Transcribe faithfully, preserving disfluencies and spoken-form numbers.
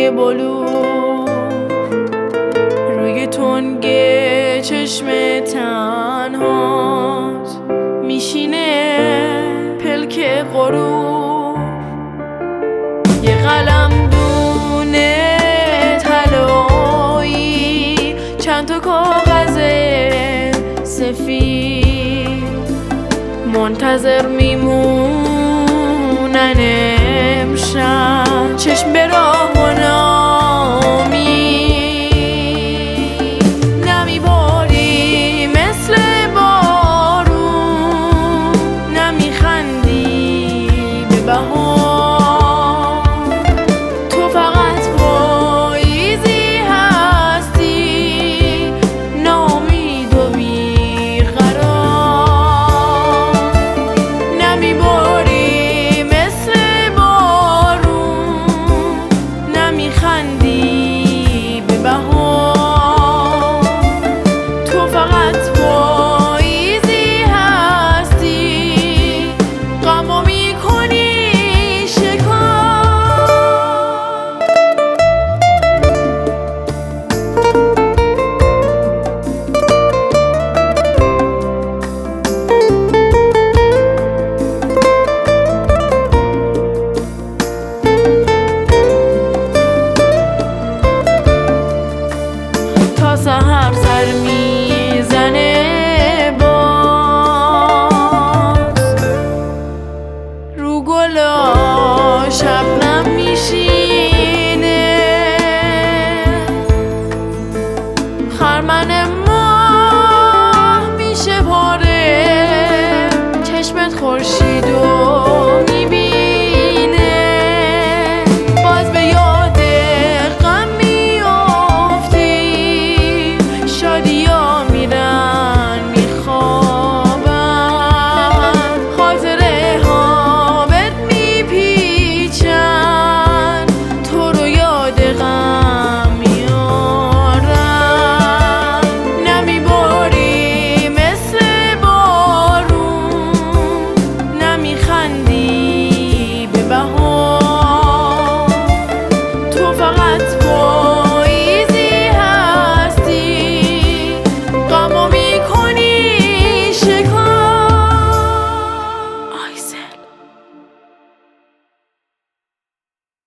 رنگ بلو روی تنگ چشم تنهات میشینه پلک غروب. یه قلم دونه طلایی چند تا کاغذ سفید منتظر میمونن امشب چشم به راه و نامی. نمیباری مثل بارون نمیخندی به بهار. تو فقط پاییزی هستی ناامید و بیقرار. نمیباری مثل بارون نمیخندی به بهار. تو فقط پاییزی هستی غمو میکنی شکار. تا سحر سر میزنه باز رو گلا شبنم میشینه. خرمن